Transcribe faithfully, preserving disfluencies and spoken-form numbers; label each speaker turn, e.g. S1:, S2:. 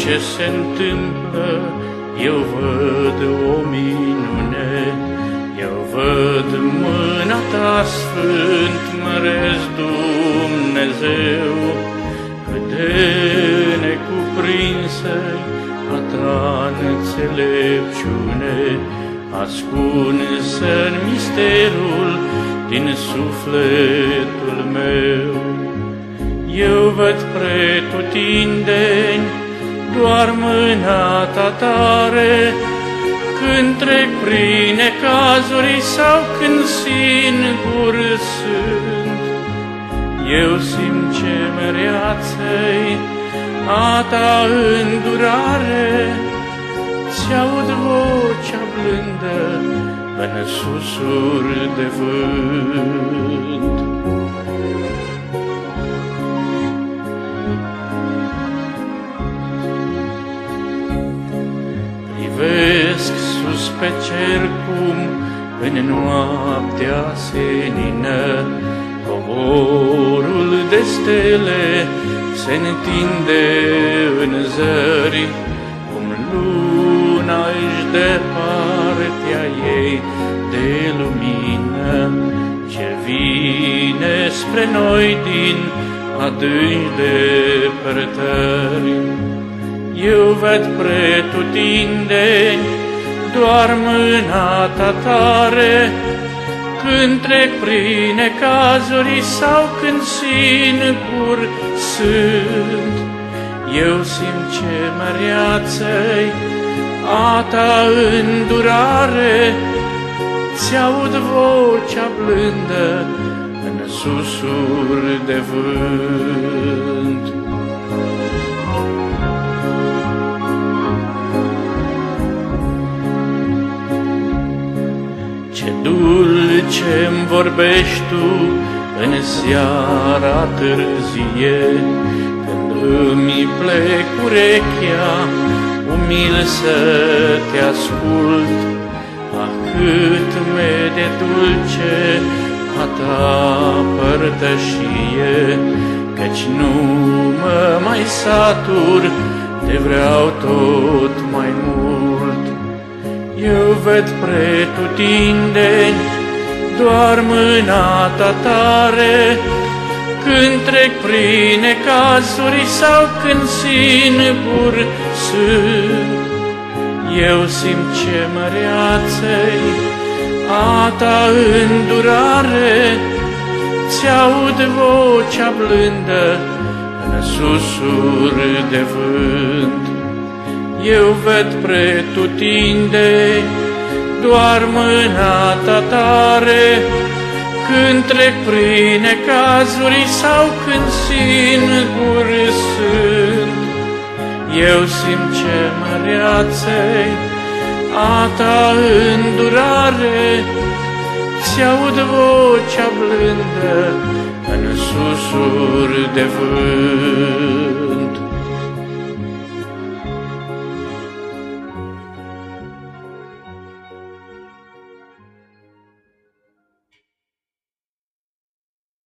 S1: ce se întâmplă, eu văd o minune. Eu văd mâna ta sfânt, măresc Dumnezeu, cât de necuprinsă-i a ta înțelepciune, ascunsă-n misterul din sufletul meu. Eu văd pretutindeni doar mâna ta tare, când trec prin necazuri sau când singur sunt. Eu simt ce măreață-i a ta îndurare, ți-aud vocea blândă în susur de vânt. Privesc sus pe cer cum în noaptea senină covorul de stele se întinde în zări, cum luna își dă partea ei de lumină, ce vine spre noi din adânci depărtări. Eu văd pretutindeni doar mâna ta tare, când trec prin necazuri sau când singur sunt. Eu simt ce măreață-i a ta îndurare, ți-aud vocea blândă în susur de vânt. Ce dulce-mi vorbești tu în seara târzie, când îmi plec urechea, umil să te ascult. Ah, cât mi-e de dulce a ta părtășie, căci nu mă mai satur, te vreau tot mai mult. Eu văd pretutindeni doar mâna ta tare, când trec prin necazuri sau când singur sunt. Eu simt ce măreață-i a ta îndurare, ți-aud vocea blândă în susur de vânt. Eu văd pretutindeni doar mâna ta tare, când trec prin necazuri sau când singur sunt. Eu simt ce măreață-i a ta îndurare, ți-aud vocea blândă în susur de vânt.